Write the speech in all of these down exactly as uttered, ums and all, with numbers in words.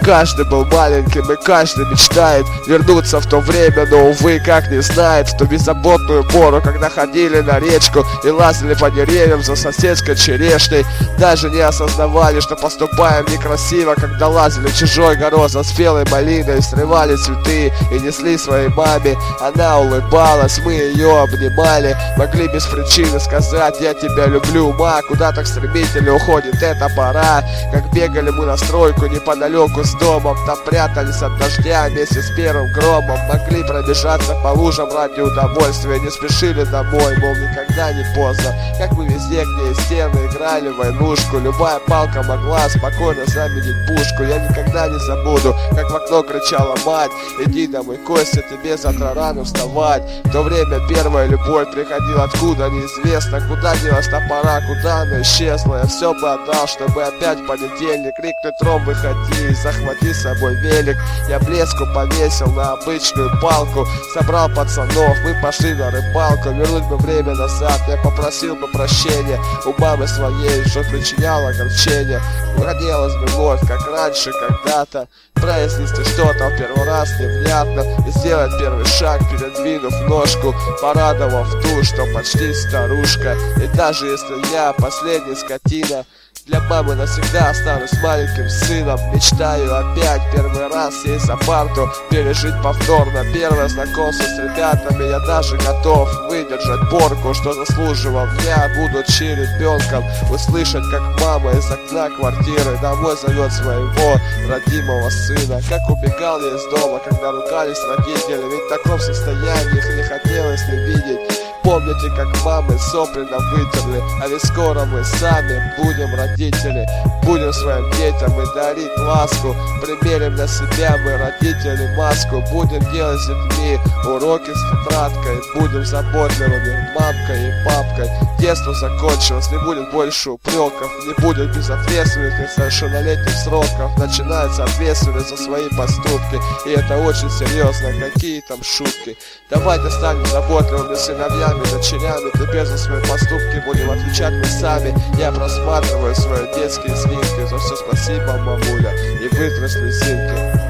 Каждый был маленьким, и каждый мечтает вернуться в то время, но, увы, как не знает, в ту беззаботную пору, когда ходили на речку и лазили по деревьям за соседской черешней. Даже не осознавали, что поступаем некрасиво, когда лазили в чужой город за спелой малиной, срывали цветы и несли своей маме. Она улыбалась, мы ее обнимали, могли без причины сказать: я тебя люблю, ма. Куда так стремительно уходит эта пора? Как бегали мы на стройку неподалеку с домом, там прятались от дождя вместе с первым громом. Могли пробежаться по лужам ради удовольствия, не спешили домой, мол, никогда не поздно. Как мы везде, где и стены, играли в войнушку. Любая палка могла спокойно заменить пушку. Я никогда не забуду, как в окно кричала мать: иди домой, Костя, тебе завтра рано вставать. В то время первая любовь приходила откуда неизвестно. Куда делась та пора, куда она исчезла? Я все бы отдал, чтобы опять в понедельник крикнуть: Ром, выходи и захвати с собой велик. Я блеску повесил на обычную палку, собрал пацанов, мы пошли на рыбалку. Вернуть бы время назад, я попросил бы прощения у мамы своей, что причинял огорчение. Хотелось бы вновь, как раньше когда-то, произнести что-то в первый раз невнятно и сделать первый шаг, передвинув ножку, порадовав ту, что почти старушка. И даже если я последний скотина, для мамы навсегда останусь маленьким сыном. Мечтаю опять первый раз сесть за парту, пережить повторно первое знакомство с ребятами. Я даже готов выдержать порку, что заслуживал я, будучи ребенком. Услышать, как мама из окна квартиры домой зовет своего родимого сына. Как убегал я из дома, когда ругались родители, ведь в таком состоянии их не хотелось не видеть. Помните, как мамы сопли нам вытерли, а ведь скоро мы сами будем родители. Будем своим детям и дарить ласку, примерим на себя мы, родители, маску. Будем делать с детьми уроки с тетрадкой, будем заботливыми мамкой и папкой. Детство закончилось, не будет больше упреков, не будет безответственных несовершеннолетних сроков. Начинается ответственность за свои поступки, и это очень серьезно, какие там шутки. Давайте станем заботливыми сыновьями, дочерями, теперь за свои поступки будем отвечать мы сами. Я просматриваю свои детские снимки, за все спасибо, мамуля, и вытру слезинки.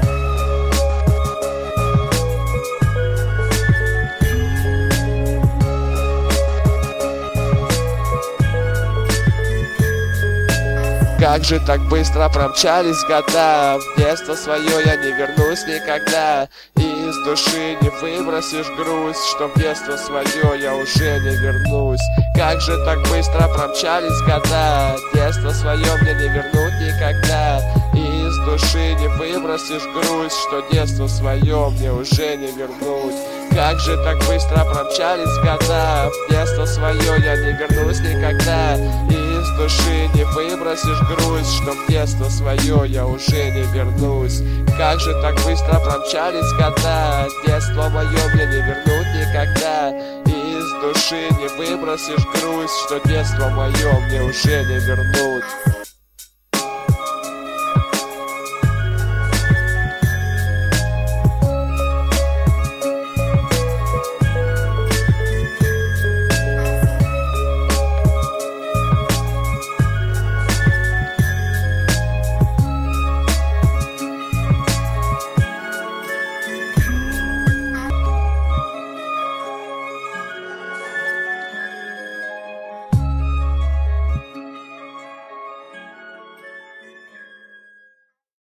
Как же так быстро промчались года, в детство свое я не вернусь никогда. И из души не выбросишь грусть, что в детство свое я уже не вернусь. Как же так быстро промчались года, детство свое мне не вернуть никогда. И из души не выбросишь грусть, что детство свое мне уже не вернуть. Как же так быстро промчались года, в детство свое я не вернусь никогда. И из души не выбросишь грусть, что в детство свое я уже не вернусь. Как же так быстро промчались года, детство мое мне не вернуть никогда. И из души не выбросишь грусть, что детство мое мне уже не вернуть.